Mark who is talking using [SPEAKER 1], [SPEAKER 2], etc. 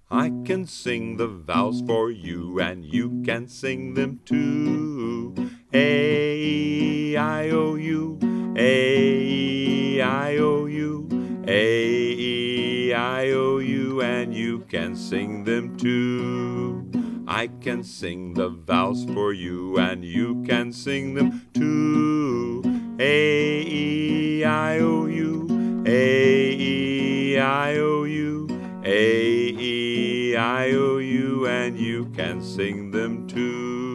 [SPEAKER 1] I can sing the vowels for you, and you can sing them too. A-E-I-O-U, A-E-I-O-U, A-E-I-O-U, and you can sing them too. I can sing the vowels for you, and you can sing them too. A-E-I-O-U, A-E-I-O-U, A-E-I-O-U, and you can sing them too.